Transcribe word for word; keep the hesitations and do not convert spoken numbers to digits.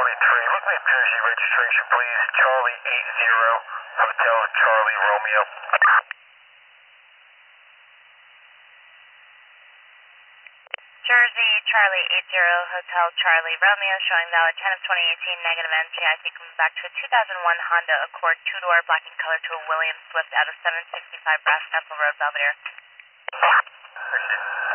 Charlie three. Look me up Jersey registration, please. Charlie eight zero, Hotel Charlie Romeo. Jersey Charlie eight zero, Hotel Charlie Romeo, showing valid ten of twenty eighteen, negative N C I C, coming back to a two thousand one Honda Accord two-door, black in color, to a Williams Swift out of seven sixty-five Brass Temple Road, Belvedere. Appreciate it.